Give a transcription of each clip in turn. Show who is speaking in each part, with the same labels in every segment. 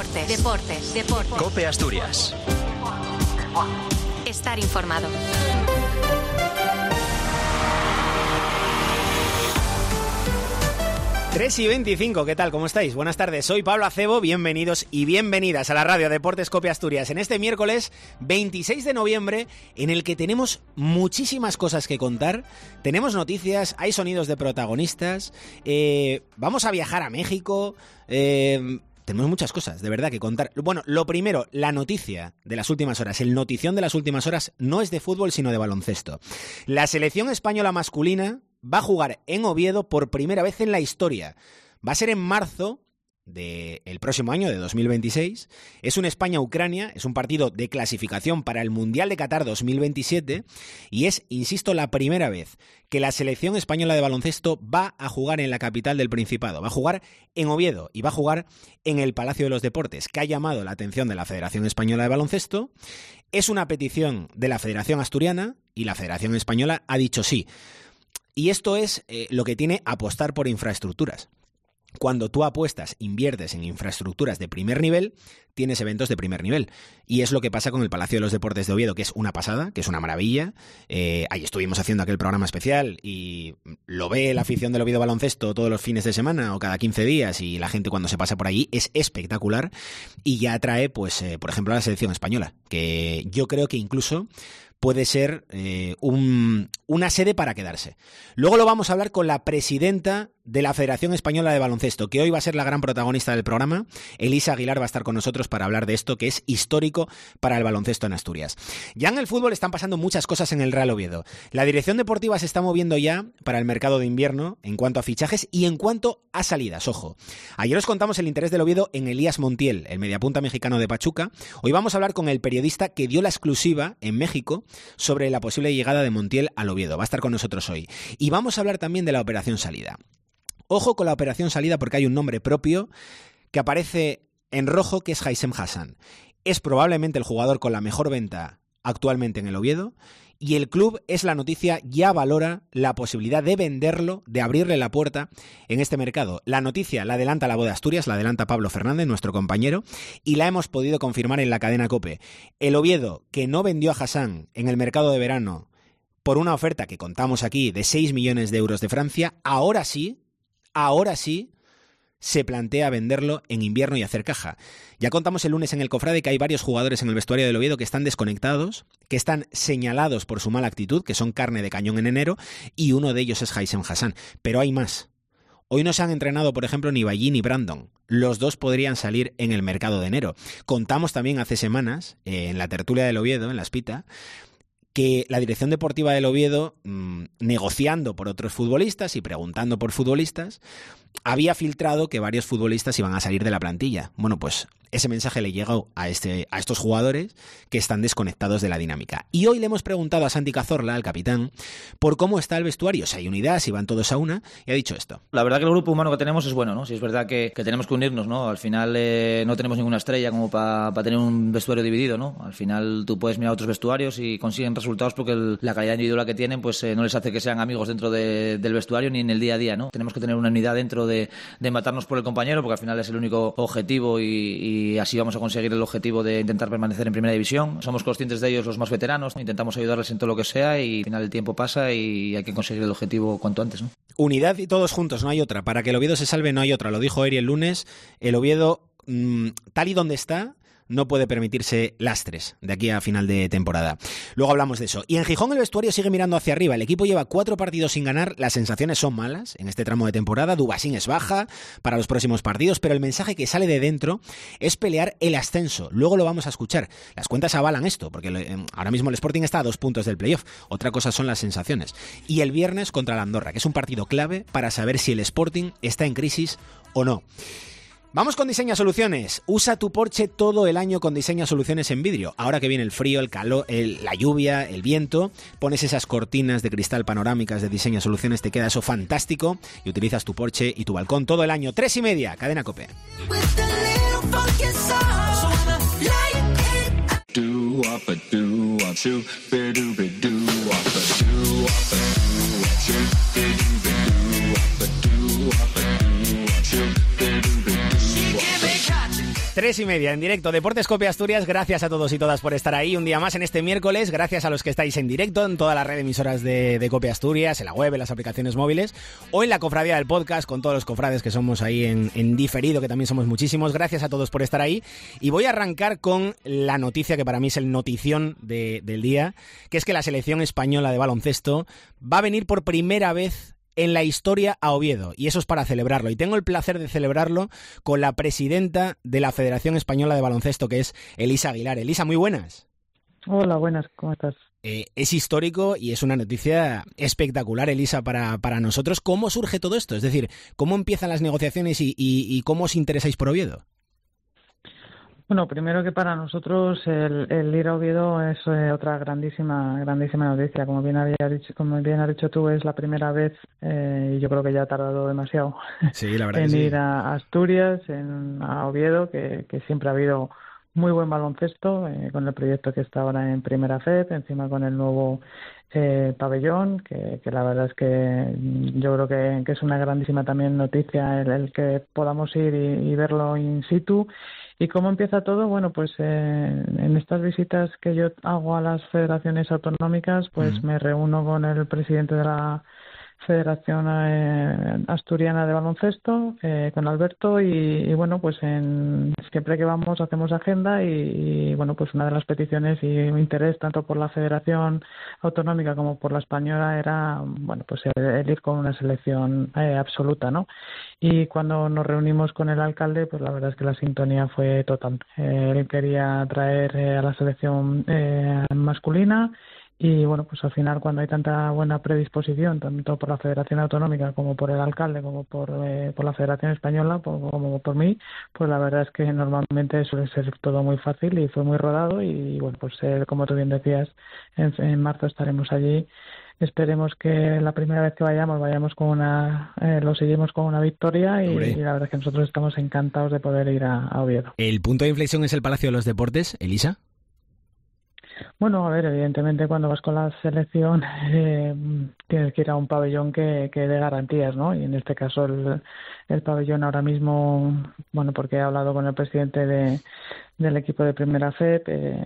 Speaker 1: Deportes.
Speaker 2: COPE Asturias.
Speaker 1: Estar informado.
Speaker 3: Tres y 25, ¿qué tal? ¿Cómo estáis? Buenas tardes, soy Pablo Acebo, bienvenidos y bienvenidas a la radio Deportes COPE Asturias en este miércoles 26 de noviembre en el que tenemos muchísimas cosas que contar, tenemos noticias, hay sonidos de protagonistas, vamos a viajar a México, tenemos muchas cosas, de verdad, que contar. Bueno, lo primero, la noticia de las últimas horas, el notición de las últimas horas no es de fútbol sino de baloncesto. La selección española masculina va a jugar en Oviedo por primera vez en la historia. Va a ser en marzo del próximo año, de 2026. Es un España-Ucrania, es un partido de clasificación para el Mundial de Qatar 2027 y es, insisto, la primera vez que la selección española de baloncesto va a jugar en la capital del Principado. Va a jugar en Oviedo y va a jugar en el Palacio de los Deportes, que ha llamado la atención de la Federación Española de Baloncesto. Es una petición de la Federación Asturiana y la Federación Española ha dicho sí. Y esto es lo que tiene apostar por infraestructuras. Cuando tú apuestas, inviertes en infraestructuras de primer nivel, tienes eventos de primer nivel. Y es lo que pasa con el Palacio de los Deportes de Oviedo, que es una pasada, que es una maravilla. Ahí estuvimos haciendo aquel programa especial y lo ve la afición del Oviedo Baloncesto todos los fines de semana o cada 15 días y la gente cuando se pasa por allí es espectacular. Y ya atrae, pues, por ejemplo, a la selección española, que yo creo que incluso puede ser una sede para quedarse. Luego lo vamos a hablar con la presidenta de la Federación Española de Baloncesto, que hoy va a ser la gran protagonista del programa. Elisa Aguilar va a estar con nosotros para hablar de esto, que es histórico para el baloncesto en Asturias. Ya en el fútbol están pasando muchas cosas en el Real Oviedo. La dirección deportiva se está moviendo ya para el mercado de invierno en cuanto a fichajes y en cuanto a salidas. Ojo, ayer os contamos el interés del Oviedo en Elías Montiel, el mediapunta mexicano de Pachuca. Hoy vamos a hablar con el periodista que dio la exclusiva en México sobre la posible llegada de Montiel al Oviedo. Va a estar con nosotros hoy. Y vamos a hablar también de la operación salida. Ojo con la operación salida porque hay un nombre propio que aparece en rojo, que es Haisem Hassan. Es probablemente el jugador con la mejor venta actualmente en el Oviedo y el club, es la noticia, ya valora la posibilidad de venderlo, de abrirle la puerta en este mercado. La noticia la adelanta La Voz de Asturias, la adelanta Pablo Fernández, nuestro compañero, y la hemos podido confirmar en la cadena COPE. El Oviedo, que no vendió a Hassan en el mercado de verano por una oferta que contamos aquí de 6 millones de euros de Francia, ahora sí se plantea venderlo en invierno y hacer caja. Ya contamos el lunes en el Cofrade que hay varios jugadores en el vestuario del Oviedo que están desconectados, que están señalados por su mala actitud, que son carne de cañón en enero, y uno de ellos es Haisem Hassan. Pero hay más. Hoy no se han entrenado, por ejemplo, ni Ballín ni Brandon. Los dos podrían salir en el mercado de enero. Contamos también hace semanas, en la tertulia del Oviedo, en la Espita, que la dirección deportiva del Oviedo, negociando por otros futbolistas y preguntando por futbolistas, había filtrado que varios futbolistas iban a salir de la plantilla. Bueno, pues ese mensaje le llegó a estos jugadores que están desconectados de la dinámica. Y hoy le hemos preguntado a Santi Cazorla, al capitán, por cómo está el vestuario, si hay unidad, si van todos a una, y ha dicho esto.
Speaker 4: La verdad que el grupo humano que tenemos es bueno, ¿no? Si es verdad que tenemos que unirnos, ¿no? Al final no tenemos ninguna estrella como para tener un vestuario dividido, ¿no? Al final tú puedes mirar otros vestuarios y consiguen resultados porque la calidad individual que tienen pues no les hace que sean amigos dentro del vestuario ni en el día a día, ¿no? Tenemos que tener una unidad dentro de matarnos por el compañero, porque al final es el único objetivo y así vamos a conseguir el objetivo de intentar permanecer en primera división. Somos conscientes de ellos, los más veteranos, ¿no? Intentamos ayudarles en todo lo que sea y al final el tiempo pasa y hay que conseguir el objetivo cuanto antes, ¿no?
Speaker 3: Unidad y todos juntos, no hay otra. Para que el Oviedo se salve no hay otra. Lo dijo Eri el lunes. El Oviedo, tal y donde está, no puede permitirse lastres de aquí a final de temporada. Luego hablamos de eso. Y en Gijón el vestuario sigue mirando hacia arriba. El equipo lleva 4 partidos sin ganar. Las sensaciones son malas en este tramo de temporada. Dubasín es baja para los próximos partidos, pero el mensaje que sale de dentro es pelear el ascenso. Luego lo vamos a escuchar. Las cuentas avalan esto, porque ahora mismo el Sporting está a 2 puntos del playoff. Otra cosa son las sensaciones. Y el viernes contra la Andorra, que es un partido clave para saber si el Sporting está en crisis o no. Vamos con Diseña Soluciones. Usa tu Porsche todo el año con Diseña Soluciones en vidrio. Ahora que viene el frío, el calor, la lluvia, el viento, pones esas cortinas de cristal panorámicas de Diseña Soluciones, te queda eso fantástico y utilizas tu Porsche y tu balcón todo el año. 3:30, Cadena COPE. 3:30 en directo, Deportes Cope Asturias. Gracias a todos y todas por estar ahí un día más en este miércoles. Gracias a los que estáis en directo en toda la red de emisoras de Cope Asturias, en la web, en las aplicaciones móviles o en la cofradía del podcast con todos los cofrades que somos ahí en diferido, que también somos muchísimos. Gracias a todos por estar ahí. Y voy a arrancar con la noticia que para mí es el notición del día, que es que la selección española de baloncesto va a venir por primera vez en la historia a Oviedo, y eso es para celebrarlo, y tengo el placer de celebrarlo con la presidenta de la Federación Española de Baloncesto, que es Elisa Aguilar. Elisa, muy buenas.
Speaker 1: Hola, buenas, ¿cómo estás?
Speaker 3: Es histórico y es una noticia espectacular, Elisa, para nosotros. ¿Cómo surge todo esto? Es decir, ¿cómo empiezan las negociaciones y cómo os interesáis por Oviedo?
Speaker 1: Bueno, primero que para nosotros el ir a Oviedo es otra grandísima noticia. Como bien has dicho tú, es la primera vez, y yo creo que ya ha tardado demasiado
Speaker 3: sí, la verdad
Speaker 1: en
Speaker 3: que sí.
Speaker 1: ir a Asturias, a Oviedo, que siempre ha habido muy buen baloncesto, con el proyecto que está ahora en Primera FEP, encima con el nuevo pabellón, que la verdad es que yo creo que es una grandísima también noticia el que podamos ir y verlo in situ. ¿Y cómo empieza todo? Bueno, pues en estas visitas que yo hago a las federaciones autonómicas, pues me reúno con el presidente de la Federación Asturiana de Baloncesto, con Alberto, y bueno, pues siempre que vamos hacemos agenda y bueno, pues una de las peticiones y mi interés tanto por la Federación Autonómica como por la española era, bueno, pues el ir con una selección absoluta, ¿no? Y cuando nos reunimos con el alcalde, pues la verdad es que la sintonía fue total. Él quería traer a la selección masculina. Y bueno, pues al final, cuando hay tanta buena predisposición, tanto por la Federación Autonómica como por el alcalde, como por la Federación Española, como por mí, pues la verdad es que normalmente suele ser todo muy fácil y fue muy rodado. Y bueno, pues como tú bien decías, en marzo estaremos allí. Esperemos que la primera vez que vayamos lo seguimos con una victoria y la verdad es que nosotros estamos encantados de poder ir a Oviedo.
Speaker 3: ¿El punto de inflexión es el Palacio de los Deportes, Elisa?
Speaker 1: Bueno, a ver, evidentemente cuando vas con la selección tienes que ir a un pabellón que dé garantías, ¿no? Y en este caso el pabellón ahora mismo, bueno, porque he hablado con el presidente del equipo de Primera FEP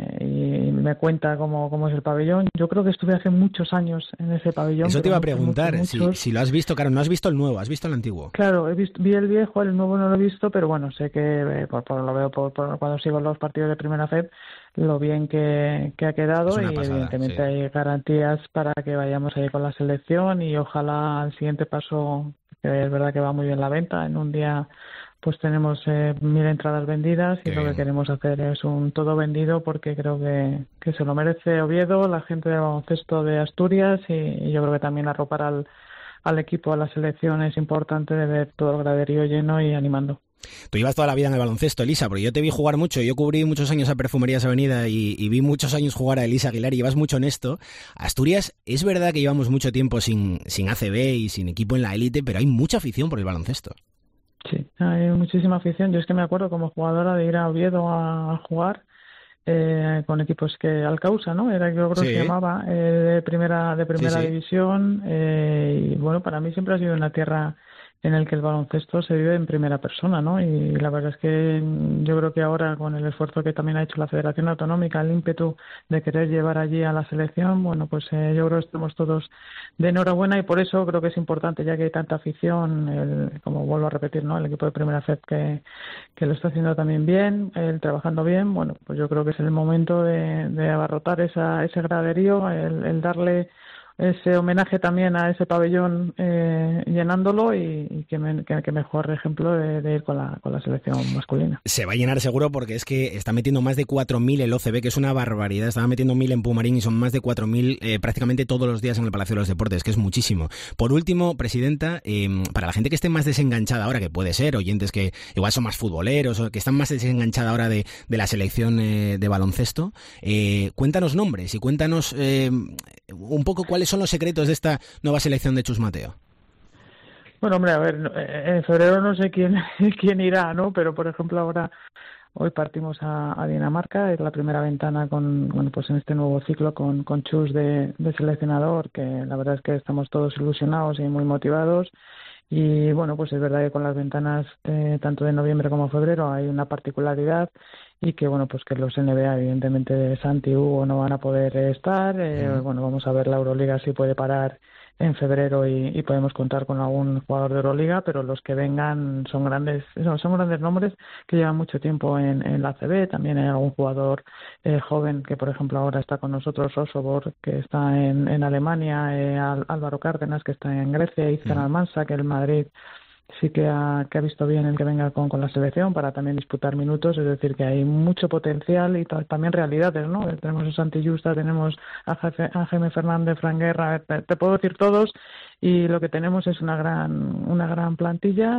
Speaker 1: y me cuenta cómo es el pabellón. Yo creo que estuve hace muchos años en ese pabellón.
Speaker 3: Eso te iba a preguntar,
Speaker 1: muchos.
Speaker 3: Si lo has visto. Claro, no has visto el nuevo, has visto el antiguo.
Speaker 1: Claro, vi el viejo, el nuevo no lo he visto, pero bueno, sé que lo veo por cuando sigo los partidos de Primera FEP, lo bien que ha quedado, y pasada, evidentemente sí. Hay garantías para que vayamos ahí con la selección y ojalá al siguiente paso, que es verdad que va muy bien la venta, en un día pues tenemos 1.000 entradas vendidas y lo que queremos hacer es un todo vendido, porque creo que se lo merece Oviedo, la gente del baloncesto de Asturias, y yo creo que también arropar al equipo, a la selección, es importante de ver todo el graderío lleno y animando.
Speaker 3: Tú llevas toda la vida en el baloncesto, Elisa, porque yo te vi jugar mucho. Yo cubrí muchos años a Perfumerías Avenida y vi muchos años jugar a Elisa Aguilar, y llevas mucho en esto. Asturias, es verdad que llevamos mucho tiempo sin ACB y sin equipo en la élite, pero hay mucha afición por el baloncesto.
Speaker 1: Sí, hay muchísima afición. Yo es que me acuerdo como jugadora de ir a Oviedo a jugar con equipos que Alcausa, ¿no? Era, yo creo que se llamaba, de primera división, y bueno, para mí siempre ha sido una tierra en el que el baloncesto se vive en primera persona, ¿no? Y la verdad es que yo creo que ahora, con el esfuerzo que también ha hecho la Federación Autonómica, el ímpetu de querer llevar allí a la selección, bueno, pues yo creo que estamos todos de enhorabuena, y por eso creo que es importante, ya que hay tanta afición, como vuelvo a repetir, ¿no? El equipo de Primera FEP que lo está haciendo también bien, trabajando bien, bueno, pues yo creo que es el momento de abarrotar ese graderío, el darle ese homenaje también a ese pabellón, llenándolo, y que mejor ejemplo de ir con la selección masculina.
Speaker 3: Se va a llenar seguro, porque es que está metiendo más de 4.000 el OCB, que es una barbaridad. Estaba metiendo 1.000 en Pumarín y son más de 4.000 prácticamente todos los días en el Palacio de los Deportes, que es muchísimo. Por último, presidenta, para la gente que esté más desenganchada ahora, que puede ser oyentes que igual son más futboleros o que están más desenganchada ahora de la selección de baloncesto, cuéntanos nombres y cuéntanos un poco cuáles son los secretos de esta nueva selección de Chus Mateo.
Speaker 1: Bueno, hombre, a ver, en febrero no sé quién irá, ¿no? Pero, por ejemplo, hoy partimos a Dinamarca, es la primera ventana pues en este nuevo ciclo con Chus de seleccionador, que la verdad es que estamos todos ilusionados y muy motivados. Y bueno, pues es verdad que con las ventanas tanto de noviembre como febrero hay una particularidad y que bueno, pues que los NBA evidentemente Santi y Hugo no van a poder estar. Bueno, vamos a ver la Euroliga si puede parar en febrero y podemos contar con algún jugador de Euroliga, pero los que vengan son grandes nombres que llevan mucho tiempo en la ACB. También hay algún jugador joven que por ejemplo ahora está con nosotros, Osobor, que está en Alemania, Álvaro Cárdenas, que está en Grecia, Izan Almansa, que el Madrid sí que ha visto bien el que venga con la selección para también disputar minutos, es decir, que hay mucho potencial y también realidades, ¿no? Tenemos a Santi Justa, tenemos a Jaime Fernández, Fran Guerra, te puedo decir todos, y lo que tenemos es una gran plantilla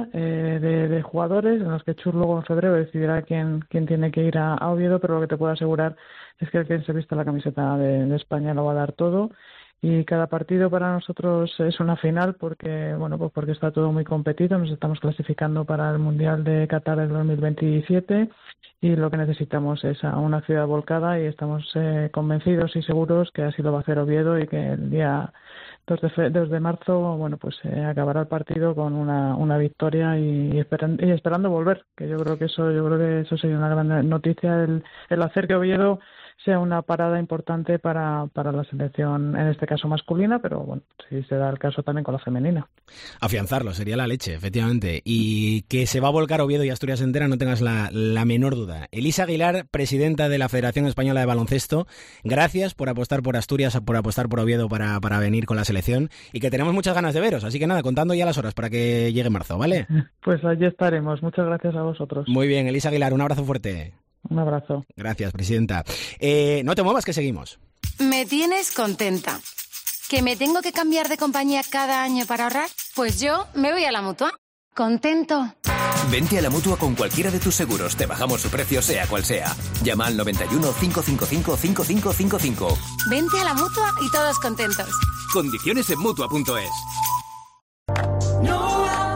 Speaker 1: de jugadores en los que Chur luego en febrero decidirá quién tiene que ir a Oviedo, pero lo que te puedo asegurar es que el que se vista la camiseta de España lo va a dar todo. Y cada partido para nosotros es una final porque está todo muy competido. Nos estamos clasificando para el Mundial de Qatar del 2027 y lo que necesitamos es a una ciudad volcada y estamos convencidos y seguros que así lo va a hacer Oviedo y que el día 2 de marzo acabará el partido con una victoria y esperando volver, que yo creo que eso sería una gran noticia, el hacer que Oviedo sea una parada importante para la selección, en este caso masculina, pero bueno, si se da el caso también con la femenina.
Speaker 3: Afianzarlo, sería la leche, efectivamente. Y que se va a volcar Oviedo y Asturias entera, no tengas la menor duda. Elisa Aguilar, presidenta de la Federación Española de Baloncesto, gracias por apostar por Asturias, por apostar por Oviedo para venir con la selección y que tenemos muchas ganas de veros. Así que nada, contando ya las horas para que llegue marzo, ¿vale?
Speaker 1: Pues allí estaremos. Muchas gracias a vosotros.
Speaker 3: Muy bien, Elisa Aguilar, un abrazo fuerte.
Speaker 1: Un abrazo.
Speaker 3: Gracias, presidenta. No te muevas, que seguimos.
Speaker 5: Me tienes contenta. ¿Que me tengo que cambiar de compañía cada año para ahorrar? Pues yo me voy a la Mutua. Contento.
Speaker 2: Vente a la Mutua con cualquiera de tus seguros. Te bajamos su precio, sea cual sea. Llama al 91 555 5555.
Speaker 5: Vente a la Mutua y todos contentos.
Speaker 2: Condiciones en Mutua.es.
Speaker 6: No.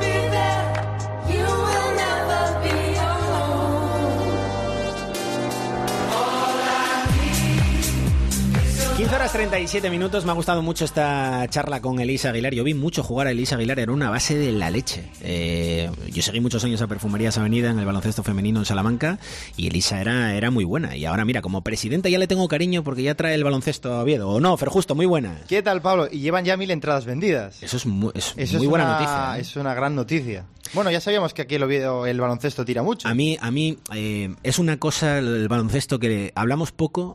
Speaker 3: 15 horas 37 minutos, me ha gustado mucho esta charla con Elisa Aguilar. Yo vi mucho jugar a Elisa Aguilar, era una base de la leche. Yo seguí muchos años a Perfumerías Avenida en el baloncesto femenino en Salamanca y Elisa era muy buena. Y ahora mira, como presidenta ya le tengo cariño porque ya trae el baloncesto a Oviedo. ¿O no, Ferjusto? Muy buena.
Speaker 7: ¿Qué tal, Pablo? Y llevan ya 1000 entradas vendidas.
Speaker 3: Eso es muy buena noticia.
Speaker 7: Es una gran noticia. Bueno, ya sabíamos que aquí el Oviedo, el baloncesto tira mucho.
Speaker 3: A mí es una cosa el baloncesto que hablamos poco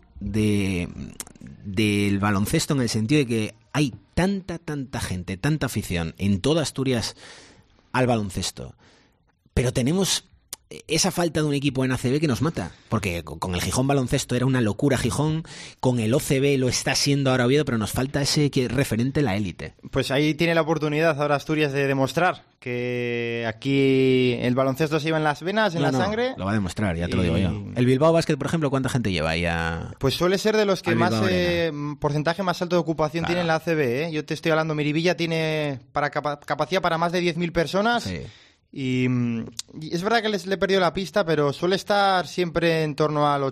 Speaker 3: del baloncesto en el sentido de que hay tanta gente, tanta afición en toda Asturias al baloncesto, pero tenemos esa falta de un equipo en ACB que nos mata, porque con el Gijón baloncesto era una locura Gijón, con el OCB lo está siendo ahora Oviedo, pero nos falta ese referente la élite.
Speaker 7: Pues ahí tiene la oportunidad ahora Asturias de demostrar que aquí el baloncesto se lleva en las venas, en la sangre.
Speaker 3: Lo va a demostrar, ya te lo digo yo. El Bilbao Basket, por ejemplo, ¿cuánta gente lleva ya?
Speaker 7: Pues suele ser de los que más porcentaje más alto de ocupación tiene en la ACB, ¿eh? Yo te estoy hablando, Miribilla tiene capacidad para más de 10.000 personas.
Speaker 3: Sí.
Speaker 7: Y es verdad que le perdió la pista, pero suele estar siempre en torno al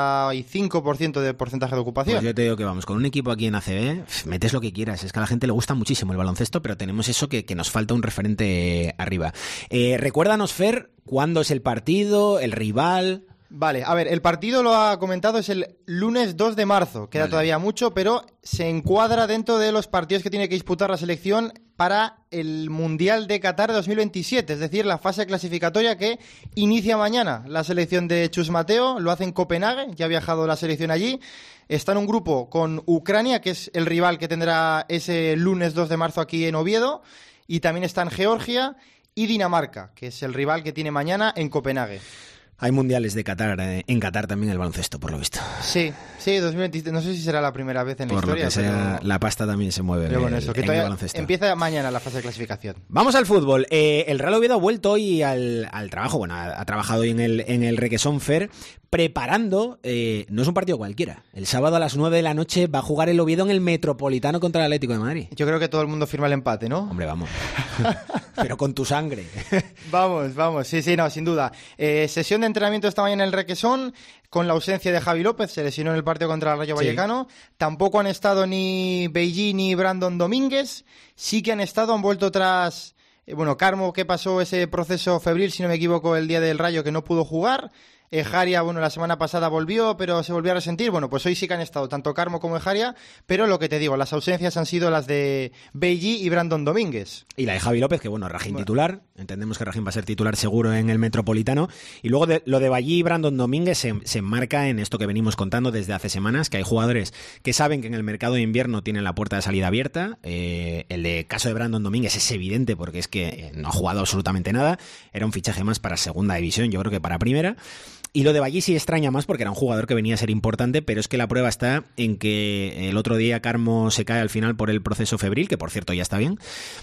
Speaker 7: 85% de porcentaje de ocupación.
Speaker 3: Pues yo te digo que vamos, con un equipo aquí en ACB, metes lo que quieras. Es que a la gente le gusta muchísimo el baloncesto, pero tenemos eso que nos falta un referente arriba. Recuérdanos, Fer, ¿cuándo es el partido, el rival?
Speaker 7: Vale, a ver, el partido lo ha comentado, es el lunes 2 de marzo. Queda todavía mucho, pero se encuadra dentro de los partidos que tiene que disputar la selección para el Mundial de Qatar 2027, es decir, la fase clasificatoria que inicia mañana. La selección de Chus Mateo lo hace en Copenhague, ya ha viajado la selección allí. Está en un grupo con Ucrania, que es el rival que tendrá ese lunes 2 de marzo aquí en Oviedo, y también están Georgia y Dinamarca, que es el rival que tiene mañana en Copenhague.
Speaker 3: Hay mundiales de Qatar, en Qatar también el baloncesto, por lo visto.
Speaker 7: Sí, 2023, no sé si será la primera vez en la historia.
Speaker 3: Por lo que sea,
Speaker 7: pero...
Speaker 3: la pasta también se mueve
Speaker 7: pero bueno, eso, que
Speaker 3: en el baloncesto.
Speaker 7: Empieza mañana la fase de clasificación.
Speaker 3: Vamos al fútbol. El Real Oviedo ha vuelto hoy al trabajo, bueno, ha trabajado hoy en el Requesón Fer, preparando, no es un partido cualquiera. El sábado a las 9 de la noche va a jugar el Oviedo en el Metropolitano contra el Atlético de Madrid.
Speaker 7: Yo creo que todo el mundo firma el empate, ¿no?
Speaker 3: Hombre, vamos. Pero con tu sangre.
Speaker 7: Vamos, sí, no, sin duda. Sesión de entrenamiento esta mañana en el Requesón, con la ausencia de Javi López, se lesionó en el partido contra el Rayo Vallecano. Tampoco han estado ni Beijing ni Brandon Domínguez. Sí que han vuelto tras Bueno, Carmo, que pasó ese proceso febril, si no me equivoco, el día del Rayo, que no pudo jugar. Ejaria, bueno, la semana pasada volvió, pero se volvió a resentir. Bueno, pues hoy sí que han estado tanto Carmo como Ejaria, pero lo que te digo, las ausencias han sido las de Belli y Brandon Domínguez.
Speaker 3: Y la de Javi López, que bueno, Rajín titular. Entendemos que Rajín va a ser titular seguro en el Metropolitano. Y luego lo de Belli y Brandon Domínguez se enmarca en esto que venimos contando desde hace semanas, que hay jugadores que saben que en el mercado de invierno tienen la puerta de salida abierta. El caso de Brandon Domínguez es evidente porque es que no ha jugado absolutamente nada. Era un fichaje más para segunda división, yo creo que para primera. Y lo de Belli sí extraña más porque era un jugador que venía a ser importante, pero es que la prueba está en que el otro día Carmo se cae al final por el proceso febril, que por cierto ya está bien,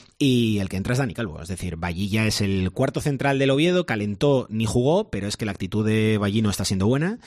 Speaker 3: y el que entra es Dani Calvo. Es decir, Belli ya es el cuarto central del Oviedo, calentó ni jugó, pero es que la actitud de Belli no está siendo buena.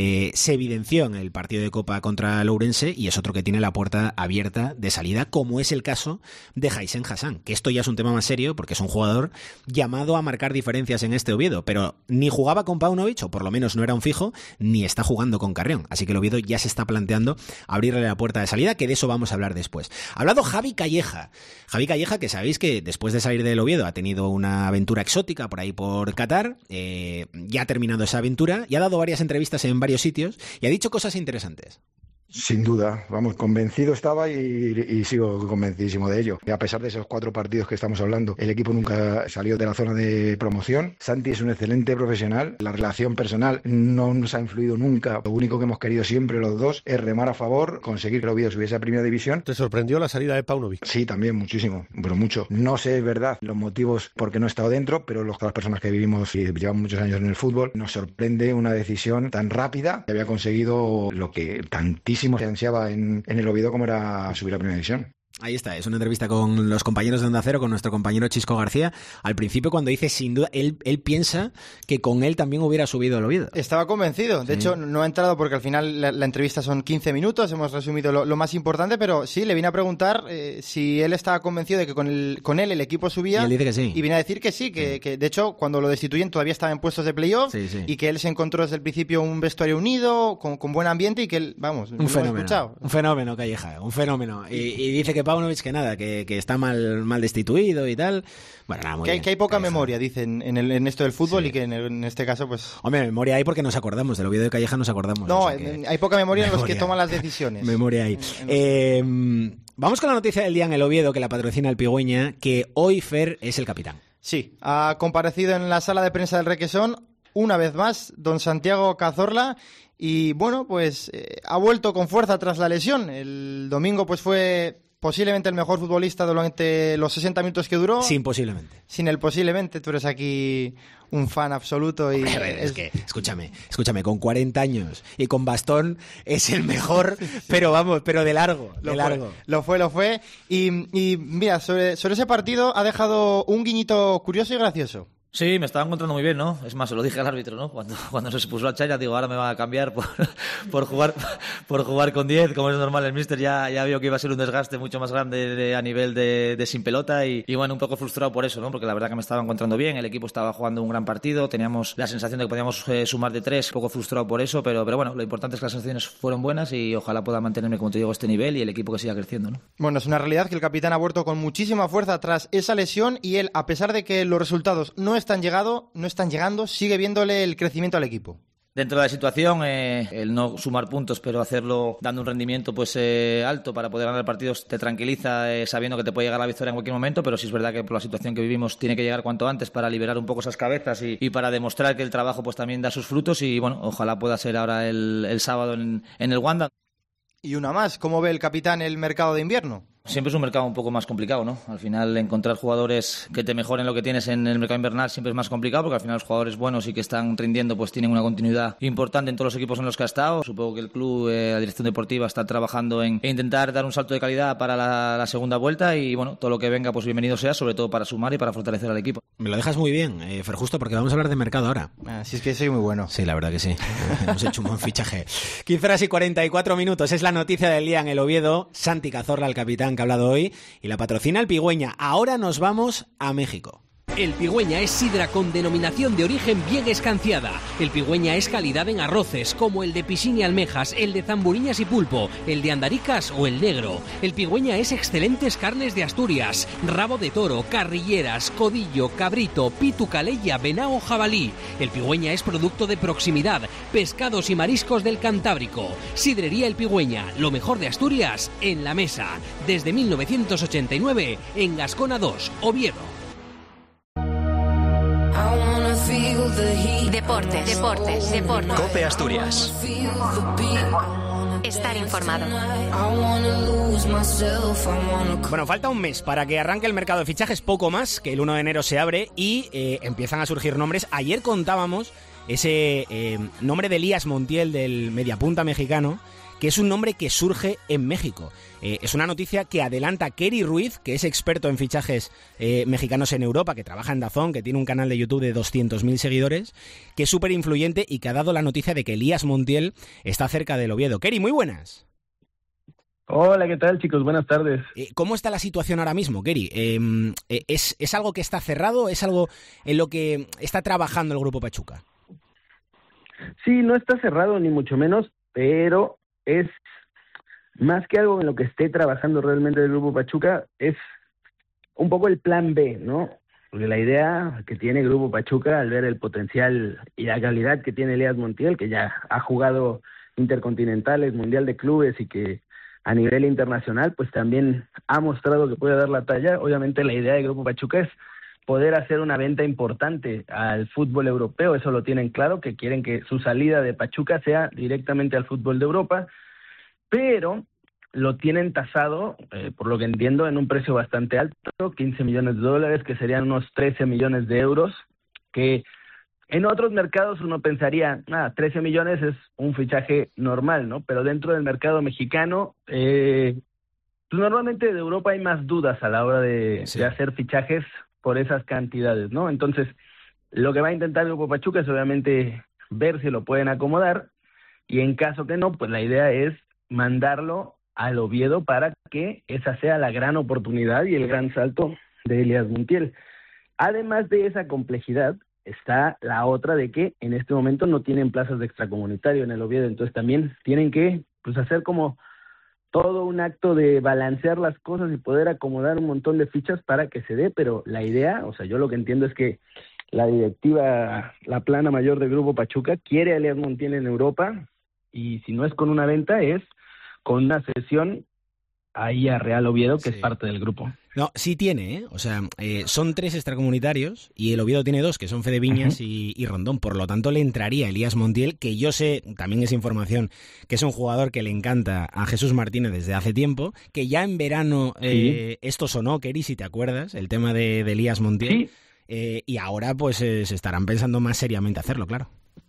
Speaker 3: Se evidenció en el partido de Copa contra el Ourense y es otro que tiene la puerta abierta de salida, como es el caso de Jaisen Hassan, que esto ya es un tema más serio porque es un jugador llamado a marcar diferencias en este Oviedo, pero ni jugaba con Paunovic, o por lo menos no era un fijo, ni está jugando con Carrión. Así que el Oviedo ya se está planteando abrirle la puerta de salida, que de eso vamos a hablar después. Ha hablado Javi Calleja. Javi Calleja, que sabéis que después de salir del Oviedo ha tenido una aventura exótica por ahí por Qatar, ya ha terminado esa aventura y ha dado varias entrevistas en varios sitios y ha dicho cosas interesantes.
Speaker 8: Sin duda, vamos, convencido estaba y sigo convencidísimo de ello. Y a pesar de esos 4 partidos que estamos hablando, el equipo nunca salió de la zona de promoción. Santi es un excelente profesional. La relación personal no nos ha influido nunca. Lo único que hemos querido siempre los dos es remar a favor, conseguir que el Oviedo subiese a primera división.
Speaker 9: ¿Te sorprendió la salida de Paunovic?
Speaker 8: Sí, también, muchísimo, pero mucho. No sé, es verdad, los motivos por qué no he estado dentro, pero las personas que vivimos y llevamos muchos años en el fútbol, nos sorprende una decisión tan rápida que había conseguido lo que tantísimo se ansiaba en el Oviedo como era subir a primera división.
Speaker 3: Ahí está, es una entrevista con los compañeros de Onda Cero, con nuestro compañero Chisco García. Al principio, cuando dice sin duda, él piensa que con él también hubiera subido el Oviedo.
Speaker 7: Estaba convencido. De hecho, no ha entrado porque al final la entrevista son 15 minutos, hemos resumido lo más importante, pero sí, le vine a preguntar si él estaba convencido de que con él el equipo subía.
Speaker 3: Y él dice que sí.
Speaker 7: Y viene a decir que sí, que de hecho, cuando lo destituyen todavía estaba en puestos de playoff, y que él se encontró desde el principio un vestuario unido, con buen ambiente y que él, vamos,
Speaker 3: un fenómeno, Calleja, un fenómeno. Y dice que Paunovic que nada, que está mal destituido y tal. Bueno, nada, muy bien.
Speaker 7: Que hay poca memoria, dicen, en esto del fútbol, y que en este caso, pues...
Speaker 3: Hombre, memoria hay porque nos acordamos, del Oviedo de Calleja nos acordamos.
Speaker 7: No, o sea hay poca memoria en los que toman las decisiones.
Speaker 3: Memoria hay. Vamos con la noticia del día en el Oviedo, que la patrocina el Pigüeña, que hoy Fer es el capitán.
Speaker 7: Sí, ha comparecido en la sala de prensa del Requesón una vez más don Santiago Cazorla. Y bueno, pues ha vuelto con fuerza tras la lesión. El domingo pues fue posiblemente el mejor futbolista durante los 60 minutos que duró.
Speaker 3: Sin posiblemente.
Speaker 7: Sin el posiblemente. Tú eres aquí un fan absoluto. Y
Speaker 3: es que, escúchame, con 40 años y con bastón es el mejor, pero vamos, pero de largo.
Speaker 7: Lo fue. Y mira, sobre ese partido ha dejado un guiñito curioso y gracioso.
Speaker 4: Sí, me estaba encontrando muy bien, ¿no? Es más, se lo dije al árbitro, ¿no? Cuando se puso la chaya, digo, ahora me va a cambiar por jugar con 10, como es normal. El míster ya vio que iba a ser un desgaste mucho más grande a nivel de sin pelota y bueno, un poco frustrado por eso, ¿no? Porque la verdad que me estaba encontrando bien, el equipo estaba jugando un gran partido, teníamos la sensación de que podíamos sumar de 3, un poco frustrado por eso, pero bueno, lo importante es que las sensaciones fueron buenas y ojalá pueda mantenerme, como te digo, este nivel y el equipo que siga creciendo, ¿no?
Speaker 7: Bueno, es una realidad que el capitán ha vuelto con muchísima fuerza tras esa lesión y él, a pesar de que los resultados no están llegando, sigue viéndole el crecimiento al equipo.
Speaker 4: Dentro de la situación, el no sumar puntos, pero hacerlo dando un rendimiento pues alto para poder ganar partidos te tranquiliza, sabiendo que te puede llegar la victoria en cualquier momento, pero sí es verdad que por la situación que vivimos tiene que llegar cuanto antes para liberar un poco esas cabezas y para demostrar que el trabajo pues también da sus frutos y bueno, ojalá pueda ser ahora el sábado en el Wanda.
Speaker 7: Y una más, ¿cómo ve el capitán el mercado de invierno?
Speaker 4: Siempre es un mercado un poco más complicado, ¿no? Al final encontrar jugadores que te mejoren lo que tienes en el mercado invernal siempre es más complicado porque al final los jugadores buenos y que están rindiendo pues tienen una continuidad importante en todos los equipos en los que ha estado. Supongo que el club, la dirección deportiva está trabajando en intentar dar un salto de calidad para la segunda vuelta y bueno, todo lo que venga pues bienvenido sea, sobre todo para sumar y para fortalecer al equipo.
Speaker 3: Me lo dejas muy bien, Fer, justo porque vamos a hablar de mercado ahora.
Speaker 7: Si es que soy muy bueno.
Speaker 3: Sí, la verdad que sí. Hemos hecho un buen fichaje. 15 horas y 44 minutos es la noticia del día en el Oviedo. Santi Cazorla, el capitán que ha hablado hoy, y la patrocina el Pigüeña. Ahora nos vamos a México.
Speaker 9: El Pigüeña es sidra con denominación de origen bien escanciada. El Pigüeña es calidad en arroces, como el de piscín y almejas, el de zamburiñas y pulpo, el de andaricas o el negro. El Pigüeña es excelentes carnes de Asturias, rabo de toro, carrilleras, codillo, cabrito, pitu, calella, venao o jabalí. El Pigüeña es producto de proximidad, pescados y mariscos del Cantábrico. Sidrería El Pigüeña, lo mejor de Asturias en la mesa. Desde 1989 en Gascona 2, Oviedo.
Speaker 5: Deportes.
Speaker 2: COPE Asturias.
Speaker 5: Estar informado.
Speaker 3: Bueno, falta un mes para que arranque el mercado de fichajes, poco más, que el 1 de enero se abre y empiezan a surgir nombres. Ayer contábamos ese nombre de Elías Montiel, del mediapunta mexicano, que es un nombre que surge en México. Es una noticia que adelanta Kerry Ruiz, que es experto en fichajes mexicanos en Europa, que trabaja en DAZN, que tiene un canal de YouTube de 200.000 seguidores, que es súper influyente y que ha dado la noticia de que Elías Montiel está cerca del Oviedo. Kerry, muy buenas.
Speaker 10: Hola, ¿qué tal, chicos? Buenas tardes.
Speaker 3: ¿Cómo está la situación ahora mismo, Kerry? ¿Es algo que está cerrado? ¿Es algo en lo que está trabajando el Grupo Pachuca?
Speaker 10: Sí, no está cerrado ni mucho menos, pero es más que algo en lo que esté trabajando realmente el Grupo Pachuca, es un poco el plan B, ¿no? Porque la idea que tiene el Grupo Pachuca al ver el potencial y la calidad que tiene Elías Montiel, que ya ha jugado intercontinentales, mundial de clubes y que a nivel internacional pues también ha mostrado que puede dar la talla. Obviamente la idea del Grupo Pachuca es poder hacer una venta importante al fútbol europeo, eso lo tienen claro, que quieren que su salida de Pachuca sea directamente al fútbol de Europa, pero lo tienen tasado, por lo que entiendo, en un precio bastante alto, 15 millones de dólares, que serían unos 13 millones de euros, que en otros mercados uno pensaría, 13 millones es un fichaje normal, ¿no? Pero dentro del mercado mexicano, pues normalmente de Europa hay más dudas a la hora de hacer fichajes por esas cantidades, ¿no? Entonces, lo que va a intentar el Grupo Pachuca es obviamente ver si lo pueden acomodar, y en caso que no, pues la idea es mandarlo al Oviedo para que esa sea la gran oportunidad y el gran salto de Elías Montiel. Además de esa complejidad, está la otra de que en este momento no tienen plazas de extracomunitario en el Oviedo, entonces también tienen que pues hacer como todo un acto de balancear las cosas y poder acomodar un montón de fichas para que se dé, pero la idea, o sea, yo lo que entiendo es que la directiva, la plana mayor del Grupo Pachuca quiere a Elías Montiel en Europa, y si no es con una venta, es con una cesión ahí a Real Oviedo, que es parte del grupo.
Speaker 3: No, sí tiene, ¿eh? O sea, son 3 extracomunitarios y el Oviedo tiene 2, que son Fede Viñas y Rondón. Por lo tanto, le entraría Elías Montiel, que yo sé, también es información, que es un jugador que le encanta a Jesús Martínez desde hace tiempo, que ya en verano esto sonó, Kerry, si te acuerdas, el tema de Elías Montiel. Y ahora pues se estarán pensando más seriamente hacerlo, claro.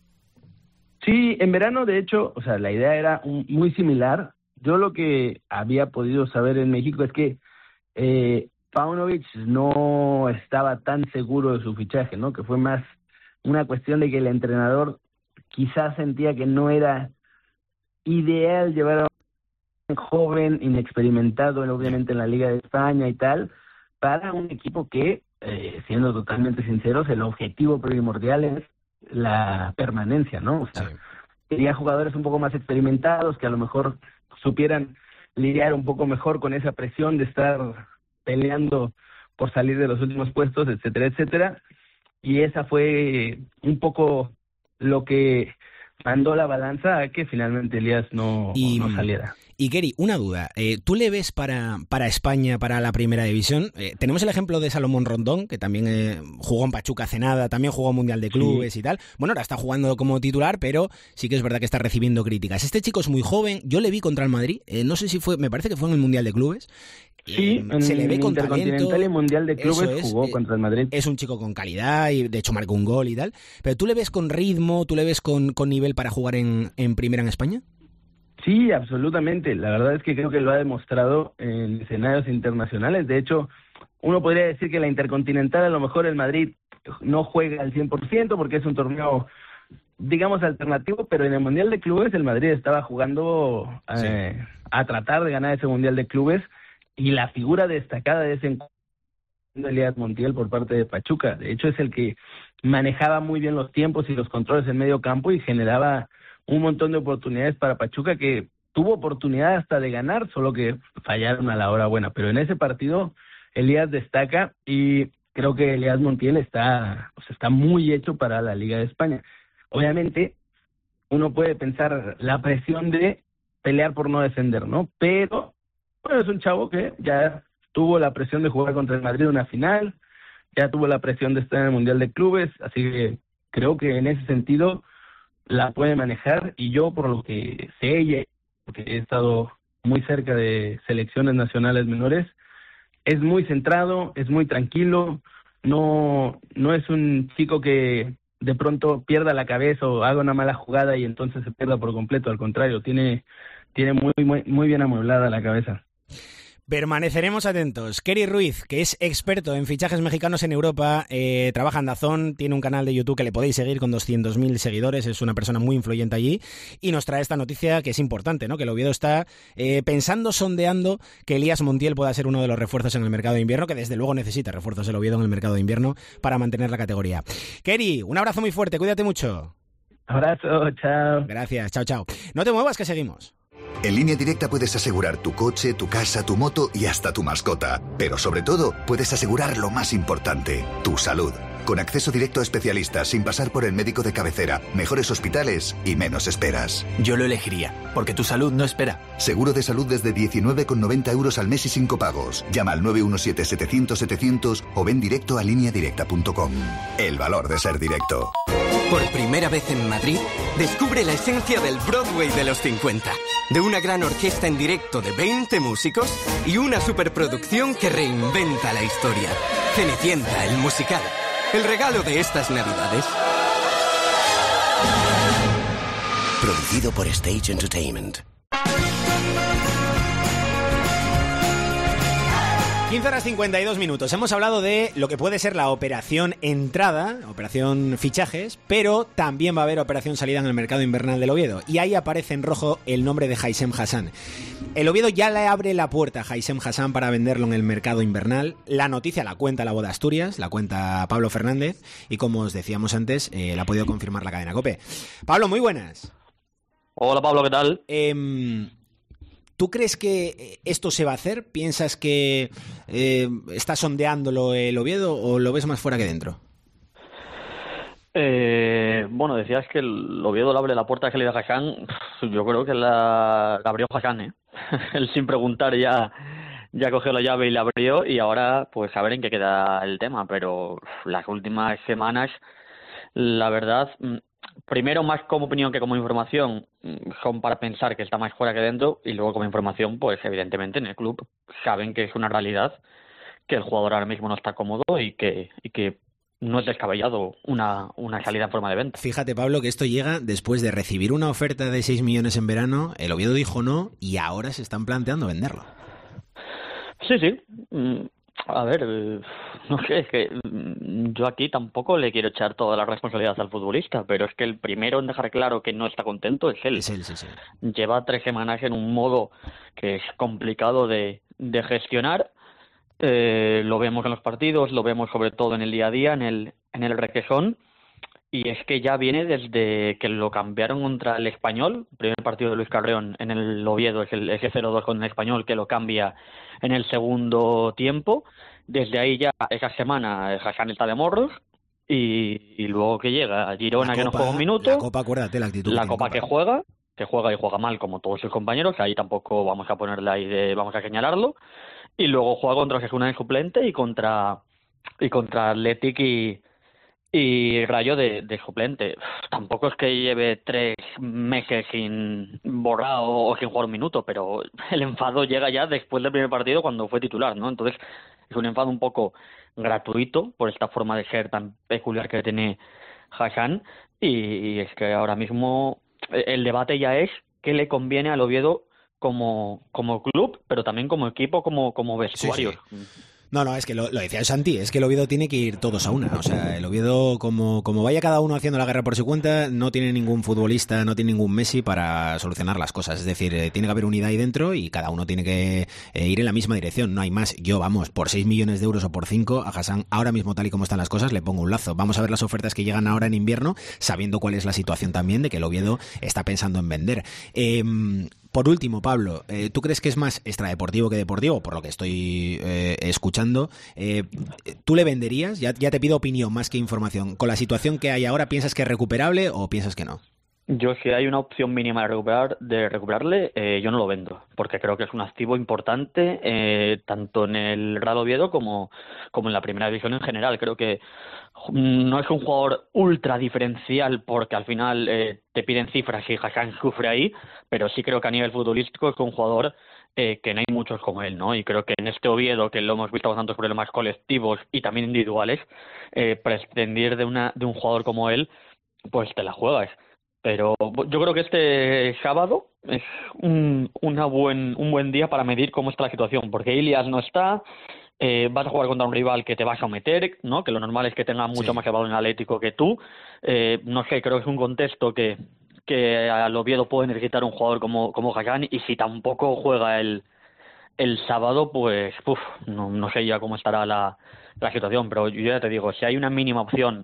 Speaker 10: Sí, en verano, de hecho, o sea, la idea era muy similar. Yo lo que había podido saber en México es que Paunovic no estaba tan seguro de su fichaje, ¿no? Que fue más una cuestión de que el entrenador quizás sentía que no era ideal llevar a un joven inexperimentado, obviamente en la Liga de España y tal, para un equipo que, siendo totalmente sinceros, el objetivo primordial es la permanencia, ¿no? O sea, quería jugadores un poco más experimentados que a lo mejor supieran lidiar un poco mejor con esa presión de estar peleando por salir de los últimos puestos, etcétera, etcétera. Y esa fue un poco lo que mandó la balanza a que finalmente Elías no saliera.
Speaker 3: Y Kerry, una duda. ¿Tú le ves para España, para la primera división? Tenemos el ejemplo de Salomón Rondón, que también jugó en Pachuca hace nada, también jugó Mundial de Clubes y tal. Bueno, ahora está jugando como titular, pero sí que es verdad que está recibiendo críticas. Este chico es muy joven. Yo le vi contra el Madrid. No sé si fue, me parece que fue en el Mundial de Clubes.
Speaker 10: Sí, se le ve con talento. Y Mundial de Clubes jugó contra el Madrid.
Speaker 3: Es un chico con calidad y de hecho marcó un gol y tal. Pero ¿tú le ves con ritmo? ¿Tú le ves con nivel para jugar en primera en España?
Speaker 10: Sí, absolutamente. La verdad es que creo que lo ha demostrado en escenarios internacionales. De hecho, uno podría decir que la Intercontinental, a lo mejor el Madrid no juega al 100% porque es un torneo, digamos, alternativo, pero en el Mundial de Clubes el Madrid estaba jugando a tratar de ganar ese Mundial de Clubes, y la figura destacada de ese encuentro Elías Montiel por parte de Pachuca. De hecho, es el que manejaba muy bien los tiempos y los controles en medio campo y generaba un montón de oportunidades para Pachuca, que tuvo oportunidad hasta de ganar, solo que fallaron a la hora buena. Pero en ese partido Elías destaca y creo que Elías Montiel está muy hecho para la Liga de España. Obviamente, uno puede pensar la presión de pelear por no descender, ¿no? Pero bueno, es un chavo que ya tuvo la presión de jugar contra el Madrid en una final, ya tuvo la presión de estar en el Mundial de Clubes, así que creo que en ese sentido la puede manejar, y yo, por lo que sé, porque he estado muy cerca de selecciones nacionales menores, es muy centrado, es muy tranquilo, no es un chico que de pronto pierda la cabeza o haga una mala jugada y entonces se pierda por completo. Al contrario, tiene muy bien amueblada la cabeza.
Speaker 3: Permaneceremos atentos. Keri Ruiz, que es experto en fichajes mexicanos en Europa, trabaja en DAZN, tiene un canal de YouTube que le podéis seguir con 200.000 seguidores, es una persona muy influyente allí, y nos trae esta noticia que es importante, ¿no? Que el Oviedo está sondeando que Elías Montiel pueda ser uno de los refuerzos en el mercado de invierno, que desde luego necesita refuerzos el Oviedo en el mercado de invierno para mantener la categoría. Keri, un abrazo muy fuerte, cuídate mucho.
Speaker 10: Abrazo, chao.
Speaker 3: Gracias, chao. No te muevas, que seguimos.
Speaker 11: En Línea Directa puedes asegurar tu coche, tu casa, tu moto y hasta tu mascota. Pero sobre todo, puedes asegurar lo más importante, tu salud. Con acceso directo a especialistas, sin pasar por el médico de cabecera, mejores hospitales y menos esperas.
Speaker 12: Yo lo elegiría, porque tu salud no espera.
Speaker 11: Seguro de salud desde 19,90 € al mes y sin copagos. Llama al 917-700-700 o ven directo a lineadirecta.com. El valor de ser directo.
Speaker 13: Por primera vez en Madrid, descubre la esencia del Broadway de los 50. De una gran orquesta en directo de 20 músicos y una superproducción que reinventa la historia. Cenicienta, el musical. El regalo de estas Navidades.
Speaker 2: Producido por Stage Entertainment.
Speaker 3: 15:52. Hemos hablado de lo que puede ser la operación entrada, operación fichajes, pero también va a haber operación salida en el mercado invernal del Oviedo. Y ahí aparece en rojo el nombre de Haisem Hassan. El Oviedo ya le abre la puerta a Haisem Hassan para venderlo en el mercado invernal. La noticia la cuenta La Voz de Asturias, la cuenta Pablo Fernández, y como os decíamos antes, la ha podido confirmar la cadena COPE. Pablo, muy buenas.
Speaker 14: Hola Pablo, ¿qué tal?
Speaker 3: ¿Tú crees que esto se va a hacer? ¿Piensas que está sondeándolo el Oviedo o lo ves más fuera que dentro?
Speaker 14: Bueno, decías que el Oviedo le abre la puerta a Khalid Hassan. Yo creo que la abrió Hassan, ¿eh? Él sin preguntar ya cogió la llave y la abrió, y ahora pues a ver en qué queda el tema. Pero las últimas semanas, la verdad, primero más como opinión que como información, son para pensar que está más fuera que dentro, y luego como información, pues evidentemente en el club saben que es una realidad, que el jugador ahora mismo no está cómodo y que no es descabellado una salida en forma de venta.
Speaker 3: Fíjate, Pablo, que esto llega después de recibir una oferta de 6 millones en verano, el Oviedo dijo no y ahora se están planteando venderlo.
Speaker 14: Sí. A ver, no sé, es que yo aquí tampoco le quiero echar toda la responsabilidad al futbolista, pero es que el primero en dejar claro que no está contento es él.
Speaker 3: Sí.
Speaker 14: Lleva 3 semanas en un modo que es complicado de gestionar. Lo vemos en los partidos, lo vemos sobre todo en el día a día, en el requesón, y es que ya viene desde que lo cambiaron contra el Español. El primer partido de Luis Carreón en el Oviedo es ese 0-2 con el Español, que lo cambia en el segundo tiempo. Desde ahí ya esa semana Hassan está de morros, y luego que llega a Girona, que no juega un minuto.
Speaker 3: La Copa, acuérdate la actitud.
Speaker 14: La Copa que juega y juega mal como todos sus compañeros, ahí tampoco vamos a ponerle ahí vamos a señalarlo. Y luego juega contra Osasuna de suplente y contra Athletic y Rayo de suplente. Tampoco es que lleve 3 meses sin borrado o sin jugar un minuto, pero el enfado llega ya después del primer partido, cuando fue titular, ¿no? Entonces es un enfado un poco gratuito por esta forma de ser tan peculiar que tiene Hassan, y es que ahora mismo el debate ya es qué le conviene al Oviedo como club, pero también como equipo, como vestuario.
Speaker 3: Sí. No, es que lo decía Santi, es que el Oviedo tiene que ir todos a una. O sea, el Oviedo, como vaya cada uno haciendo la guerra por su cuenta, no tiene ningún futbolista, no tiene ningún Messi para solucionar las cosas. Es decir, tiene que haber unidad ahí dentro y cada uno tiene que ir en la misma dirección. No hay más. Yo, vamos, por 6 millones de euros o por 5, a Hassan, ahora mismo tal y como están las cosas, le pongo un lazo. Vamos a ver las ofertas que llegan ahora en invierno, sabiendo cuál es la situación también de que el Oviedo está pensando en vender. Por último, Pablo, ¿tú crees que es más extradeportivo que deportivo? Por lo que estoy escuchando, ¿tú le venderías? Ya te pido opinión más que información. ¿Con la situación que hay ahora, piensas que es recuperable o piensas que no?
Speaker 14: Yo, si hay una opción mínima de recuperarle, yo no lo vendo, porque creo que es un activo importante, tanto en el Real Oviedo como en la primera división en general. Creo que no es un jugador ultra diferencial, porque al final te piden cifras y Hassan sufre ahí, pero sí creo que a nivel futbolístico es un jugador que no hay muchos como él, ¿no? Y creo que en este Oviedo, que lo hemos visto con tantos problemas colectivos y también individuales, prescindir de un jugador como él, pues te la juegas. Pero yo creo que este sábado es un buen día para medir cómo está la situación, porque Ilias no está, vas a jugar contra un rival que te va a someter, ¿no? Que lo normal es que tenga mucho más elevado en Atlético que tú. No sé, creo que es un contexto que al Oviedo puede necesitar un jugador como Hassan, y si tampoco juega el sábado, pues no sé ya cómo estará la situación, pero yo ya te digo, si hay una mínima opción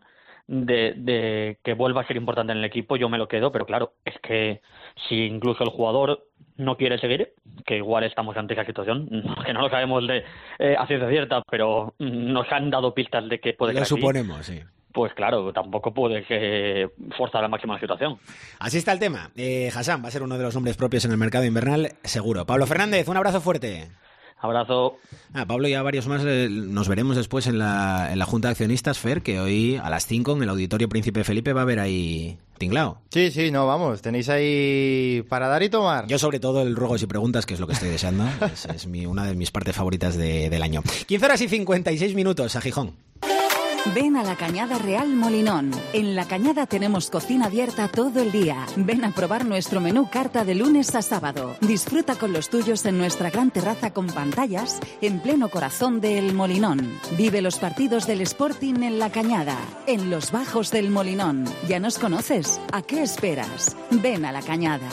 Speaker 14: de que vuelva a ser importante en el equipo, yo me lo quedo, pero claro, es que si incluso el jugador no quiere seguir, que igual estamos ante esa situación, que no lo sabemos a ciencia cierta, pero nos han dado pistas de que puede ser así.
Speaker 3: Lo suponemos, sí.
Speaker 14: Pues claro, tampoco puede forzar al máximo la situación.
Speaker 3: Así está el tema. Hassan va a ser uno de los nombres propios en el mercado invernal, seguro. Pablo Fernández, un abrazo fuerte.
Speaker 14: Abrazo.
Speaker 3: Pablo y a varios más nos veremos después en la Junta de Accionistas, Fer, que hoy a las 5 en el Auditorio Príncipe Felipe va a haber ahí tinglao.
Speaker 7: Sí, no, vamos, tenéis ahí para dar y tomar.
Speaker 3: Yo sobre todo el ruegos y preguntas, que es lo que estoy deseando, es una de mis partes favoritas del año. 15 horas y 56 minutos a Gijón.
Speaker 15: Ven a la Cañada Real Molinón. En la Cañada tenemos cocina abierta todo el día. Ven a probar nuestro menú carta de lunes a sábado. Disfruta con los tuyos en nuestra gran terraza con pantallas en pleno corazón del Molinón. Vive los partidos del Sporting en la Cañada, en los bajos del Molinón. ¿Ya nos conoces? ¿A qué esperas? Ven a la Cañada.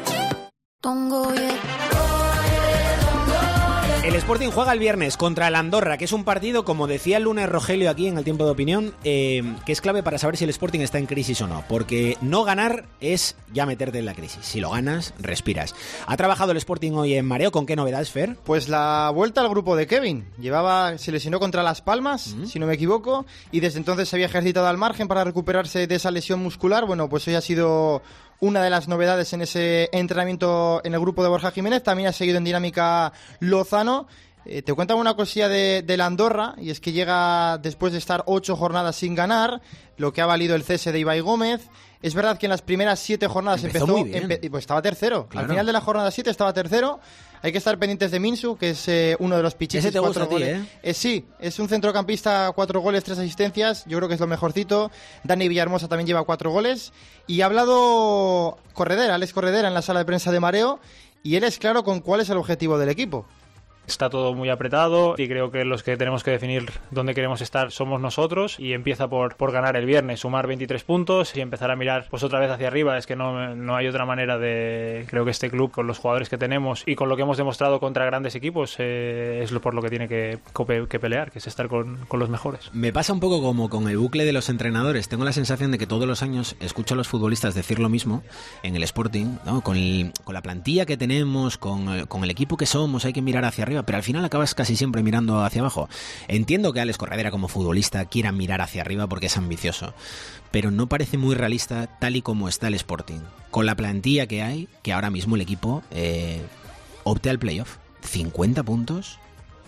Speaker 3: El Sporting juega el viernes contra el Andorra, que es un partido, como decía el lunes Rogelio aquí en el Tiempo de Opinión, que es clave para saber si el Sporting está en crisis o no, porque no ganar es ya meterte en la crisis. Si lo ganas, respiras. ¿Ha trabajado el Sporting hoy en mareo? ¿Con qué novedades, Fer?
Speaker 7: Pues la vuelta al grupo de Kevin. Se lesionó contra Las Palmas, si no me equivoco, y desde entonces se había ejercitado al margen para recuperarse de esa lesión muscular. Bueno, pues hoy ha sido una de las novedades en ese entrenamiento en el grupo de Borja Jiménez. También ha seguido en dinámica Lozano. Te cuento una cosilla de la Andorra, y es que llega después de estar 8 jornadas sin ganar, lo que ha valido el cese de Ibai Gómez. Es verdad que en las primeras 7 jornadas empezó muy bien. Pues estaba tercero. Claro. Al final de la jornada 7 estaba tercero. Hay que estar pendientes de Minsu, que es uno de los pichichis.
Speaker 3: Ese te gusta 4 goles.
Speaker 7: A ti, sí, es un centrocampista, 4 goles, 3 asistencias. Yo creo que es lo mejorcito. Dani Villahermosa también lleva 4 goles. Y ha hablado Alex Corredera, en la sala de prensa de mareo, y él es claro con cuál es el objetivo del equipo.
Speaker 16: Está todo muy apretado y creo que los que tenemos que definir dónde queremos estar somos nosotros, y empieza por ganar el viernes, sumar 23 puntos y empezar a mirar pues otra vez hacia arriba. Es que no hay otra manera de... Creo que este club, con los jugadores que tenemos y con lo que hemos demostrado contra grandes equipos, es por lo que tiene que pelear, que es estar con los mejores.
Speaker 3: Me pasa un poco como con el bucle de los entrenadores. Tengo la sensación de que todos los años escucho a los futbolistas decir lo mismo en el Sporting, ¿no? Con la plantilla que tenemos, con el equipo que somos, hay que mirar hacia arriba, pero al final acabas casi siempre mirando hacia abajo. Entiendo que Alex Corredera, como futbolista, quiera mirar hacia arriba porque es ambicioso, pero no parece muy realista tal y como está el Sporting, con la plantilla que hay, que ahora mismo el equipo opte al playoff. 50 puntos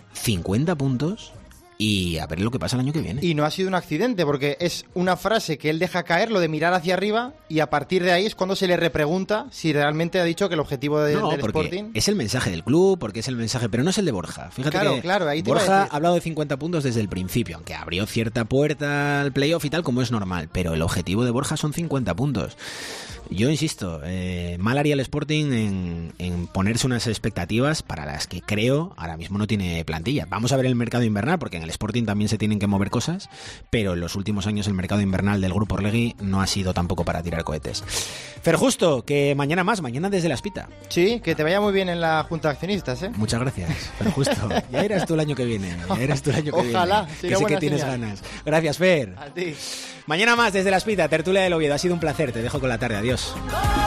Speaker 3: y a ver lo que pasa el año que viene.
Speaker 7: Y no ha sido un accidente, porque es una frase que él deja caer, lo de mirar hacia arriba, y a partir de ahí es cuando se le repregunta si realmente ha dicho que el objetivo del Sporting...
Speaker 3: es el mensaje del club, porque es el mensaje, pero no es el de Borja. Fíjate
Speaker 7: claro, ahí te
Speaker 3: Borja ha hablado de 50 puntos desde el principio, aunque abrió cierta puerta al playoff y tal, como es normal, pero el objetivo de Borja son 50 puntos. Yo insisto, mal haría el Sporting en ponerse unas expectativas para las que creo ahora mismo no tiene plantilla. Vamos a ver el mercado invernal, porque en el Sporting también se tienen que mover cosas, pero en los últimos años el mercado invernal del Grupo Orlegui no ha sido tampoco para tirar cohetes. Fer Justo, que mañana desde La Espita.
Speaker 7: Sí, que te vaya muy bien en la Junta de Accionistas, ¿eh?
Speaker 3: Muchas gracias, Fer Justo. Ya irás tú el año que viene.
Speaker 7: Ojalá,
Speaker 3: que sé que tienes ganas. Gracias, Fer.
Speaker 7: A ti.
Speaker 3: Mañana desde La Espita, tertulia del Oviedo. Ha sido un placer, te dejo con la tarde. Adiós.